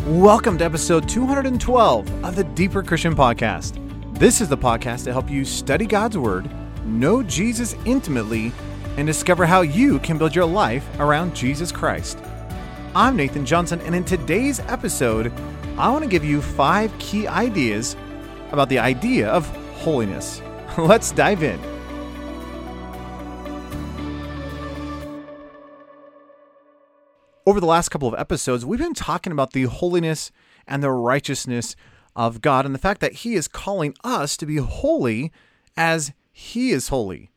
Welcome to episode 212 of the Deeper Christian Podcast. This is the podcast to help you study God's Word, know Jesus intimately, and discover how you can build your life around Jesus Christ. I'm Nathan Johnson, and in today's episode, I want to give you 5 key ideas about the idea of holiness. Let's dive in. Over the last couple of episodes, we've been talking about the holiness and the righteousness of God and the fact that He is calling us to be holy as He is holy.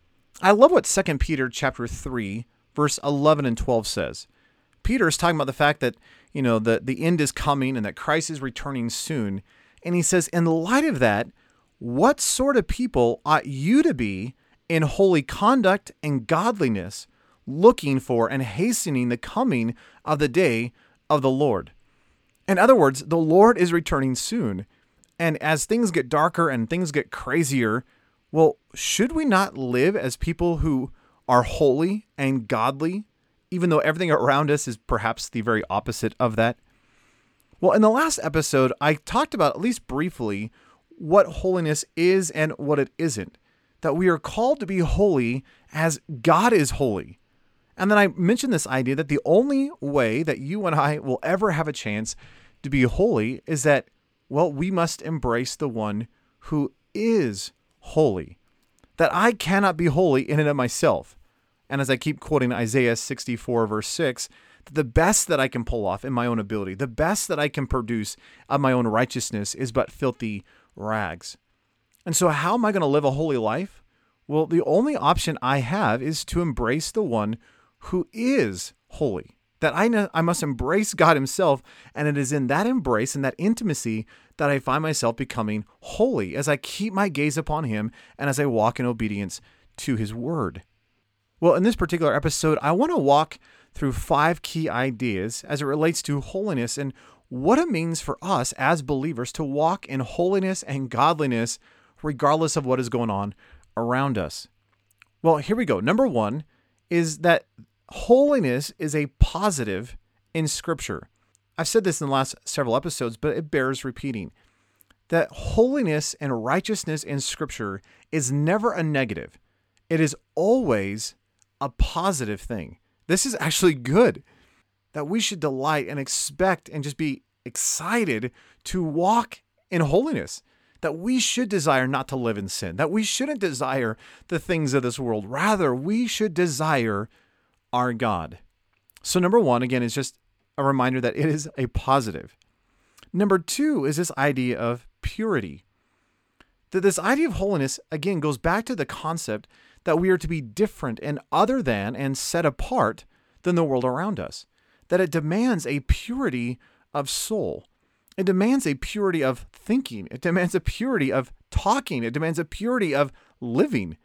I love what 2 Peter chapter 3, verse 11 and 12 says. Peter is talking about the fact that, the end is coming and that Christ is returning soon. And he says, in light of that, what sort of people ought you to be in holy conduct and godliness, looking for and hastening the coming of the day of the Lord? In other words, the Lord is returning soon. And as things get darker and things get crazier, well, should we not live as people who are holy and godly, even though everything around us is perhaps the very opposite of that? Well, in the last episode, I talked about, at least briefly, what holiness is and what it isn't. That we are called to be holy as God is holy. And then I mentioned this idea that the only way that you and I will ever have a chance to be holy is that, we must embrace the one who is holy. That I cannot be holy in and of myself. And as I keep quoting Isaiah 64 verse 6, that the best that I can pull off in my own ability, the best that I can produce of my own righteousness is but filthy rags. And so how am I going to live a holy life? Well, the only option I have is to embrace the one who is holy. That I must embrace God Himself, and it is in that embrace and that intimacy that I find myself becoming holy as I keep my gaze upon Him and as I walk in obedience to His Word. Well, in this particular episode, I want to walk through 5 key ideas as it relates to holiness and what it means for us as believers to walk in holiness and godliness regardless of what is going on around us. Well, here we go. Number 1 is that holiness is a positive in Scripture. I've said this in the last several episodes, but it bears repeating. That holiness and righteousness in Scripture is never a negative. It is always a positive thing. This is actually good. That we should delight and expect and just be excited to walk in holiness. That we should desire not to live in sin. That we shouldn't desire the things of this world. Rather, we should desire our God. So number 1, again, is just a reminder that it is a positive. Number 2 is this idea of purity. That this idea of holiness, again, goes back to the concept that we are to be different and other than and set apart than the world around us. That it demands a purity of soul. It demands a purity of thinking. It demands a purity of talking. It demands a purity of living.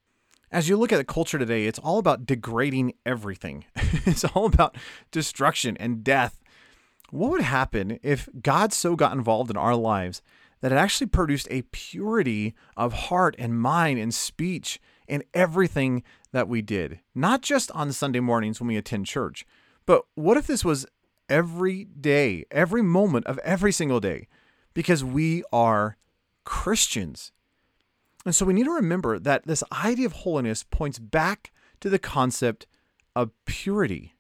As you look at the culture today, it's all about degrading everything. It's all about destruction and death. What would happen if God so got involved in our lives that it actually produced a purity of heart and mind and speech in everything that we did? Not just on Sunday mornings when we attend church, but what if this was every day, every moment of every single day? Because we are Christians. And so we need to remember that this idea of holiness points back to the concept of purity.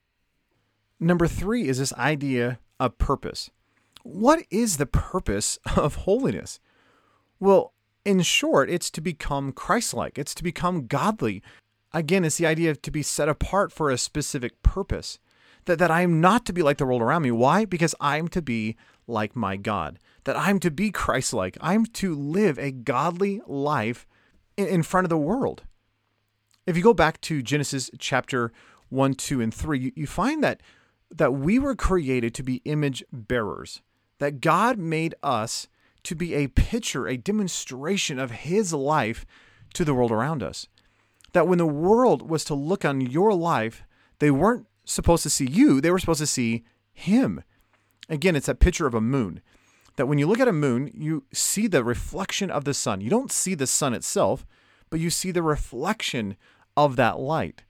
Number 3 is this idea of purpose. What is the purpose of holiness? Well, in short, it's to become Christ-like. It's to become godly. Again, it's the idea of to be set apart for a specific purpose. That I'm not to be like the world around me. Why? Because I'm to be like my God. That I'm to be Christ-like. I'm to live a godly life in front of the world. If you go back to Genesis chapter 1, 2, and 3, you find that we were created to be image bearers. That God made us to be a picture, a demonstration of His life to the world around us. That when the world was to look on your life, they weren't supposed to see you, they were supposed to see Him. Again, it's that picture of a moon. That when you look at a moon, you see the reflection of the sun. You don't see the sun itself, but you see the reflection of that light.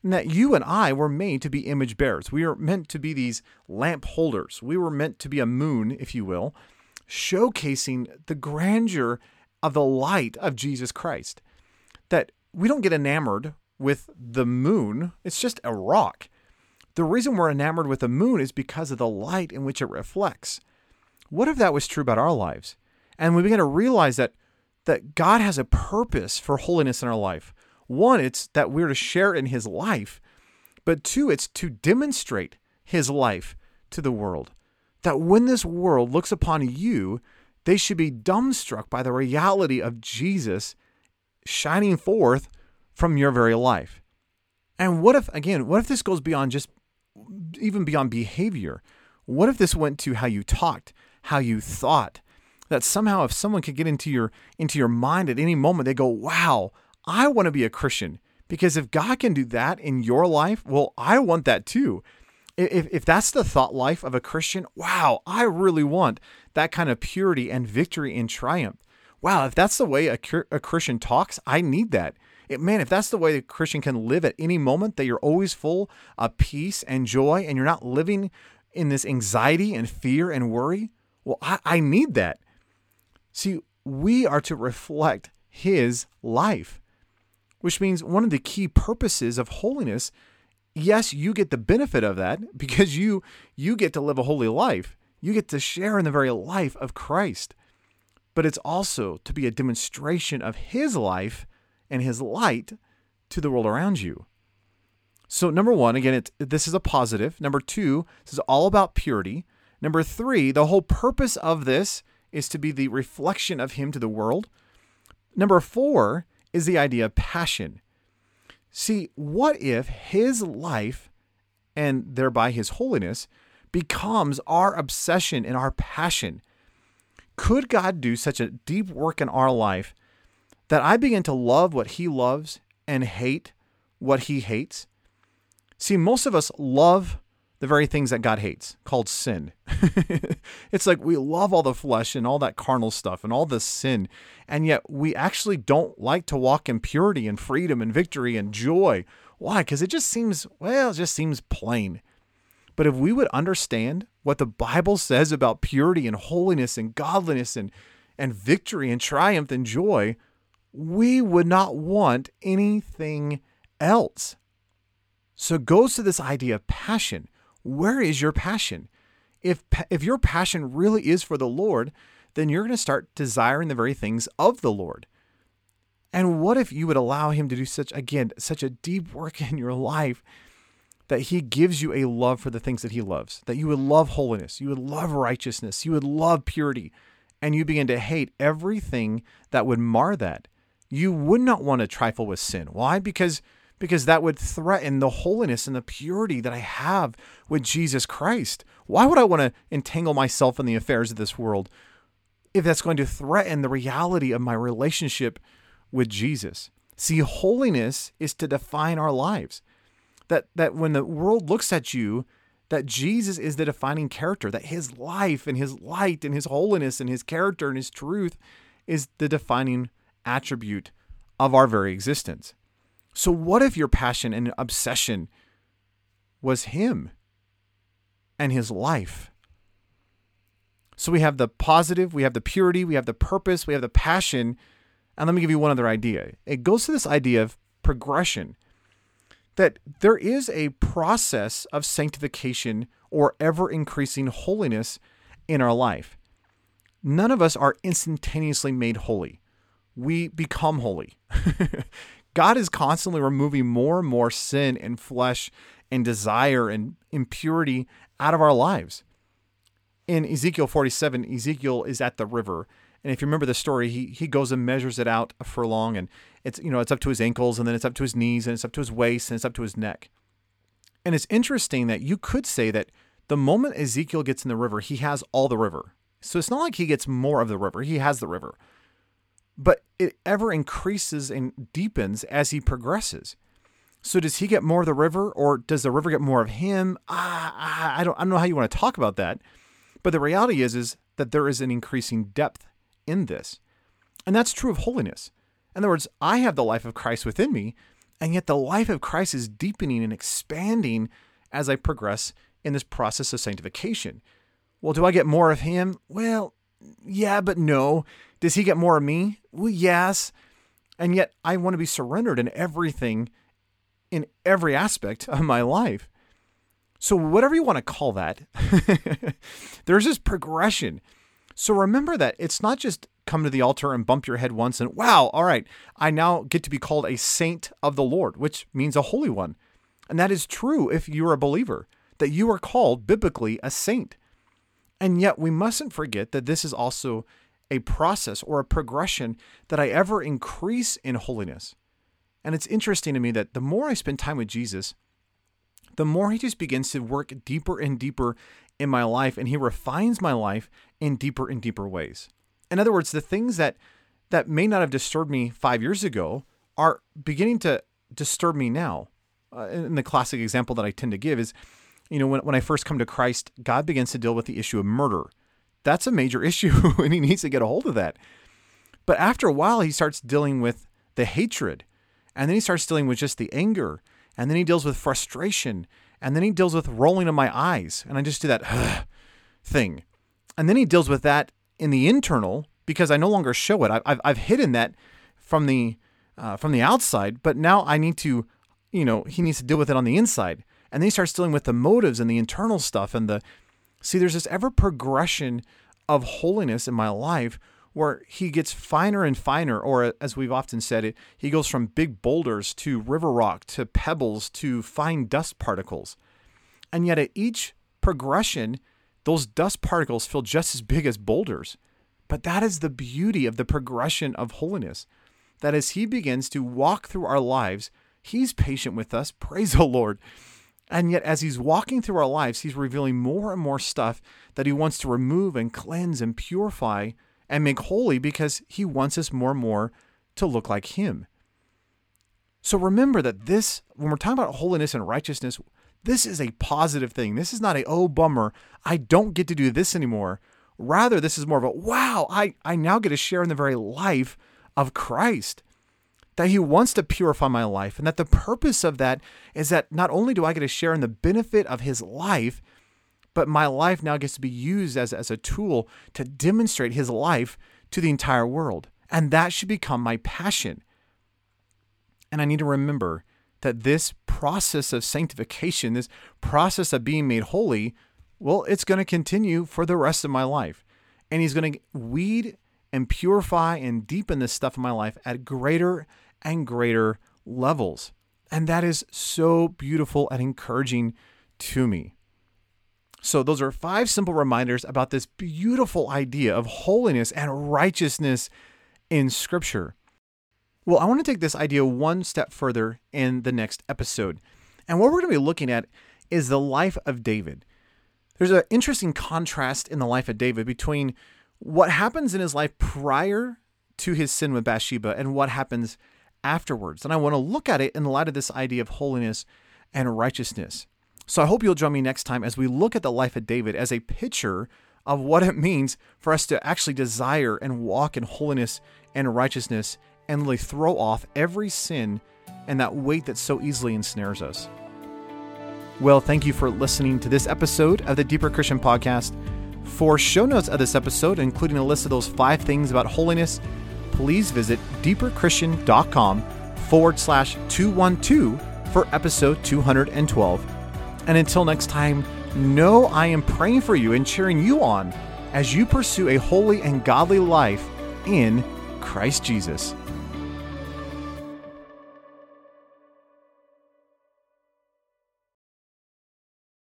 And that you and I were made to be image bearers. We are meant to be these lamp holders. We were meant to be a moon, if you will, showcasing the grandeur of the light of Jesus Christ. That we don't get enamored with the moon. It's just a rock. The reason we're enamored with the moon is because of the light in which it reflects. What if that was true about our lives? And we begin to realize that God has a purpose for holiness in our life. One, it's that we're to share in his life. But two, it's to demonstrate his life to the world. That when this world looks upon you, they should be dumbstruck by the reality of Jesus shining forth from your very life. And what if this goes beyond even beyond behavior? What if this went to how you talked, how you thought? That somehow if someone could get into your mind at any moment, they go, wow, I want to be a Christian. Because if God can do that in your life, well, I want that too. If that's the thought life of a Christian, wow, I really want that kind of purity and victory and triumph. Wow, if that's the way a Christian talks, I need that. If that's the way a Christian can live at any moment, that you're always full of peace and joy and you're not living in this anxiety and fear and worry, well, I need that. See, we are to reflect his life, which means one of the key purposes of holiness, yes, you get the benefit of that because you get to live a holy life. You get to share in the very life of Christ. But it's also to be a demonstration of his life and his light to the world around you. So number one, again, this is a positive. Number two, this is all about purity. Number three, the whole purpose of this is to be the reflection of him to the world. Number four is the idea of passion. See, what if his life and thereby his holiness becomes our obsession and our passion? Could God do such a deep work in our life that I begin to love what he loves and hate what he hates? See, most of us love the very things that God hates, called sin. It's like we love all the flesh and all that carnal stuff and all the sin, and yet we actually don't like to walk in purity and freedom and victory and joy. Why? Because it just seems plain. But if we would understand what the Bible says about purity and holiness and godliness and victory and triumph and joy, we would not want anything else. So it goes to this idea of passion. Where is your passion? If your passion really is for the Lord, then you're going to start desiring the very things of the Lord. And what if you would allow him to do such a deep work in your life that he gives you a love for the things that he loves, that you would love holiness, you would love righteousness, you would love purity, and you begin to hate everything that would mar that. You would not want to trifle with sin. Why? Because that would threaten the holiness and the purity that I have with Jesus Christ. Why would I want to entangle myself in the affairs of this world if that's going to threaten the reality of my relationship with Jesus? See, holiness is to define our lives. That when the world looks at you, that Jesus is the defining character, that his life and his light and his holiness and his character and his truth is the defining attribute of our very existence. So what if your passion and obsession was him and his life? So we have the positive, we have the purity, we have the purpose, we have the passion. And let me give you one other idea. It goes to this idea of progression, that there is a process of sanctification or ever-increasing holiness in our life. None of us are instantaneously made holy. We become holy. God is constantly removing more and more sin and flesh and desire and impurity out of our lives. In Ezekiel 47, Ezekiel is at the river. And if you remember the story, he goes and measures it out a furlong, and it's up to his ankles, and then it's up to his knees, and it's up to his waist, and it's up to his neck. And it's interesting that you could say that the moment Ezekiel gets in the river, he has all the river. So it's not like he gets more of the river. He has the river. But it ever increases and deepens as he progresses. So does he get more of the river, or does the river get more of him? I don't know how you want to talk about that. But the reality is that there is an increasing depth in this. And that's true of holiness. In other words, I have the life of Christ within me, And yet the life of Christ is deepening and expanding as I progress in this process of sanctification. Well, do I get more of him? Well, yeah, but no. Does he get more of me? Well, yes. And yet I want to be surrendered in everything, in every aspect of my life. So whatever you want to call that, there's this progression. So remember that it's not just come to the altar and bump your head once and wow, all right, I now get to be called a saint of the Lord, which means a holy one. And that is true if you're a believer, that you are called biblically a saint. And yet we mustn't forget that this is also a process or a progression that I ever increase in holiness. And it's interesting to me that the more I spend time with Jesus, the more he just begins to work deeper and deeper in my life, and he refines my life in deeper and deeper ways. In other words, the things that may not have disturbed me 5 years ago are beginning to disturb me now. And the classic example that I tend to give is, when I first come to Christ, God begins to deal with the issue of murder. That's a major issue, and he needs to get a hold of that. But after a while, he starts dealing with the hatred, and then he starts dealing with just the anger, and then he deals with frustration, and then he deals with rolling of my eyes, and I just do that thing. And then he deals with that in the internal, because I no longer show it. I've hidden that from the outside, but now I need to, he needs to deal with it on the inside. And then he starts dealing with the motives and the internal stuff. And there's this ever progression of holiness in my life where he gets finer and finer, or as we've often said it, he goes from big boulders to river rock to pebbles to fine dust particles. And yet at each progression, those dust particles feel just as big as boulders. But that is the beauty of the progression of holiness, that as he begins to walk through our lives, he's patient with us, praise the Lord. And yet as he's walking through our lives, he's revealing more and more stuff that he wants to remove and cleanse and purify and make holy, because he wants us more and more to look like him. So remember that when we're talking about holiness and righteousness, this is a positive thing. This is not oh, bummer, I don't get to do this anymore. Rather, this is more of a, wow, I now get to share in the very life of Christ, that he wants to purify my life, and that the purpose of that is that not only do I get to share in the benefit of his life, but my life now gets to be used as a tool to demonstrate his life to the entire world. And that should become my passion. And I need to remember that this process of sanctification, this process of being made holy, well, it's going to continue for the rest of my life. And he's going to weed and purify and deepen this stuff in my life at greater and greater levels. And that is so beautiful and encouraging to me. So those are 5 simple reminders about this beautiful idea of holiness and righteousness in Scripture. Well, I want to take this idea one step further in the next episode. And what we're going to be looking at is the life of David. There's an interesting contrast in the life of David between what happens in his life prior to his sin with Bathsheba and what happens afterwards. And I want to look at it in light of this idea of holiness and righteousness. So I hope you'll join me next time as we look at the life of David as a picture of what it means for us to actually desire and walk in holiness and righteousness and really throw off every sin and that weight that so easily ensnares us. Well, thank you for listening to this episode of the Deeper Christian Podcast. For show notes of this episode, including a list of those 5 things about holiness, please visit deeperchristian.com/212 for episode 212. And until next time, know I am praying for you and cheering you on as you pursue a holy and godly life in Christ Jesus.